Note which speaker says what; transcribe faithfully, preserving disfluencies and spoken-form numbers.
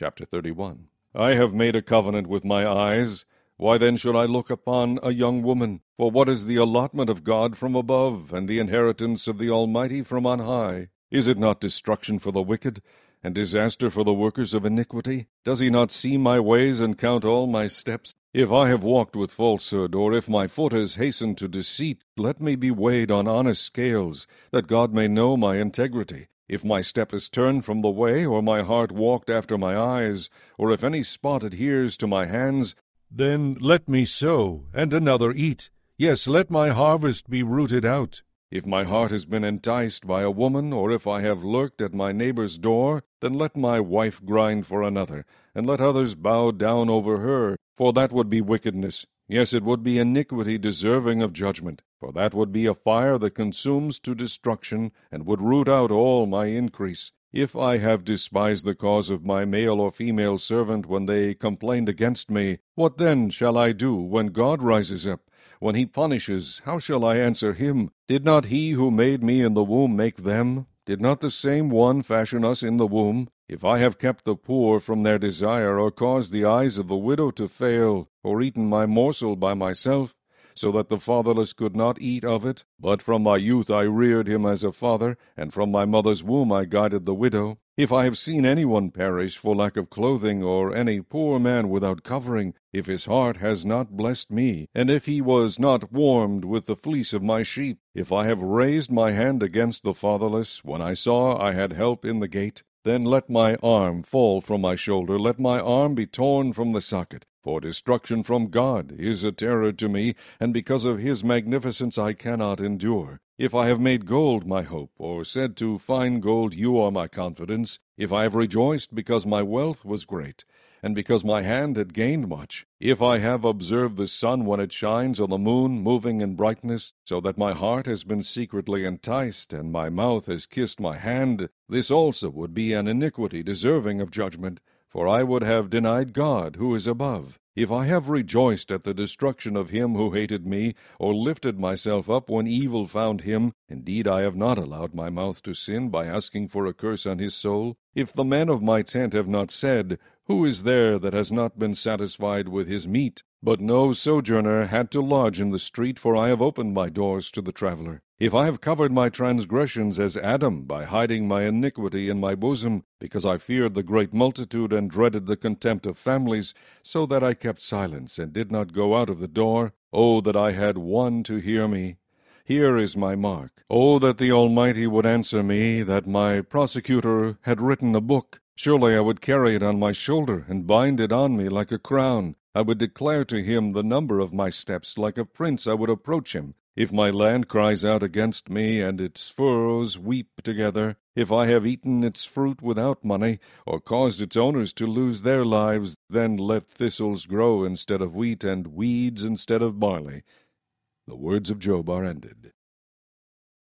Speaker 1: Chapter thirty-one. I have made a covenant with my eyes. Why then should I look upon a young woman? For what is the allotment of God from above, and the inheritance of the Almighty from on high? Is it not destruction for the wicked, and disaster for the workers of iniquity? Does he not see my ways, and count all my steps? If I have walked with falsehood, or if my foot has hastened to deceit, let me be weighed on honest scales, that God may know my integrity. If my step is turned from the way, or my heart walked after my eyes, or if any spot adheres to my hands,
Speaker 2: then let me sow, and another eat. Yes, let my harvest be rooted out.
Speaker 1: If my heart has been enticed by a woman, or if I have lurked at my neighbor's door, then let my wife grind for another, and let others bow down over her, for that would be wickedness. Yes, it would be iniquity deserving of judgment, for that would be a fire that consumes to destruction, and would root out all my increase. If I have despised the cause of my male or female servant when they complained against me, what then shall I do when God rises up? When he punishes, how shall I answer him? Did not he who made me in the womb make them? Did not the same one fashion us in the womb? If I have kept the poor from their desire, or caused the eyes of the widow to fail, or eaten my morsel by myself, so that the fatherless could not eat of it, but from my youth I reared him as a father, and from my mother's womb I guided the widow. If I have seen any one perish for lack of clothing, or any poor man without covering, if his heart has not blessed me, and if he was not warmed with the fleece of my sheep, if I have raised my hand against the fatherless, when I saw I had help in the gate, then let my arm fall from my shoulder, let my arm be torn from the socket. For destruction from God is a terror to me, and because of his magnificence I cannot endure. If I have made gold my hope, or said to fine gold, you are my confidence, if I have rejoiced because my wealth was great, and because my hand had gained much, if I have observed the sun when it shines, or the moon moving in brightness, so that my heart has been secretly enticed, and my mouth has kissed my hand, this also would be an iniquity deserving of judgment. For I would have denied God, who is above. If I have rejoiced at the destruction of him who hated me, or lifted myself up when evil found him, indeed I have not allowed my mouth to sin by asking for a curse on his soul. If the men of my tent have not said, who is there that has not been satisfied with his meat? But no sojourner had to lodge in the street, for I have opened my doors to the traveller. If I have covered my transgressions as Adam, by hiding my iniquity in my bosom, because I feared the great multitude and dreaded the contempt of families, so that I kept silence and did not go out of the door, oh, that I had one to hear me! Here is my mark. Oh, that the Almighty would answer me, that my prosecutor had written a book. Surely I would carry it on my shoulder, and bind it on me like a crown. I would declare to him the number of my steps. Like a prince I would approach him. If my land cries out against me, and its furrows weep together, if I have eaten its fruit without money, or caused its owners to lose their lives, then let thistles grow instead of wheat, and weeds instead of barley. The words of Job are ended.